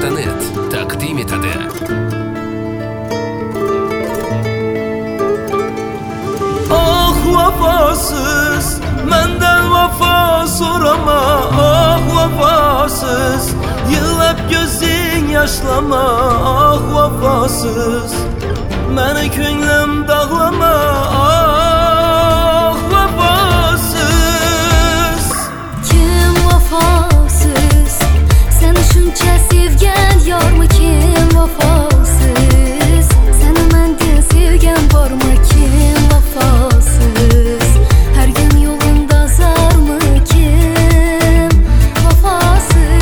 Media.net taqdim etadi. Ah vafasız, menden vafa sorama. Ah vafasız, yığılıb gözün yaşlama. Ah vafasız, məni könlüm dağlama. Ah vafasız. Kim vafasız? Seni şuncha sevgan yormi? Kim vafasız? Seni menden sevgan bormi? Kim vafasız? Her gün yolunda zarmi? Kim vafasız?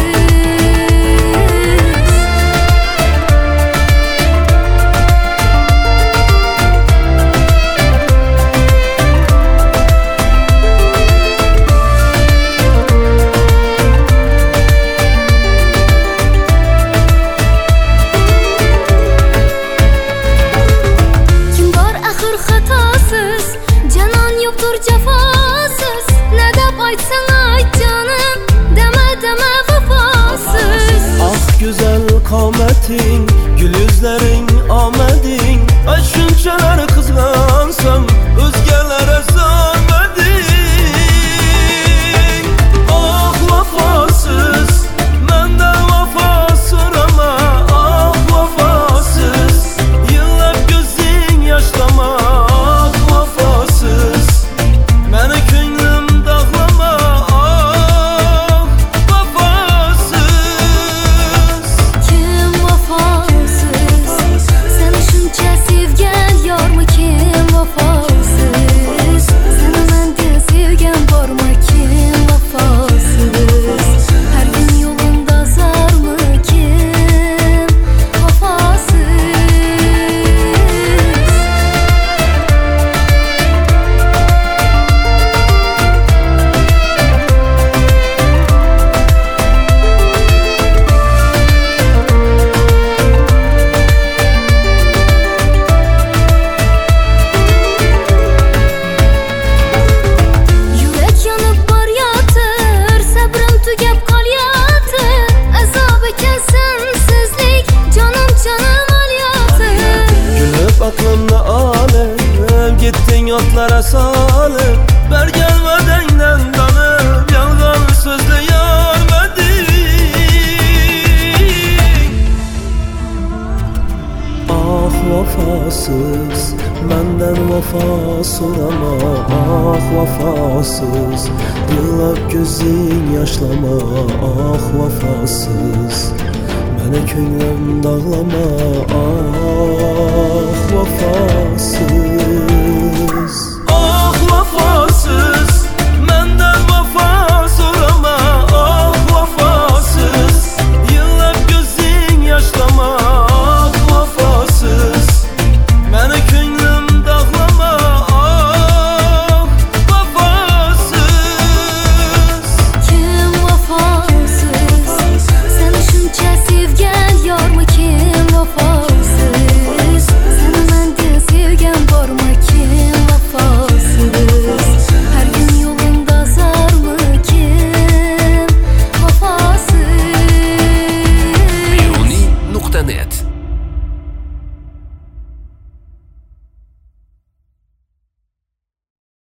Hatasız, canan yoktur cefasız. Ne dep aytsan ayt canım, deme vefasız. Ah güzel kametin, gül yüzlerin amedin. Ay şunçalar kızgansam, özgelere zahmedin. Ah vefasız, menden vafa sorama. Ah vefasız, yıllar gözün yaşlama. Aklımda alem, gittin yotlara salim. Ber gelmedenden danıp, yalgan sözle yarmedin. Ah vafasız, menden vafa sorama. Ah vafasız, yıllar gözün yaşlama. Ah vafasız, məni könlüm dağlama. Ah vafasız.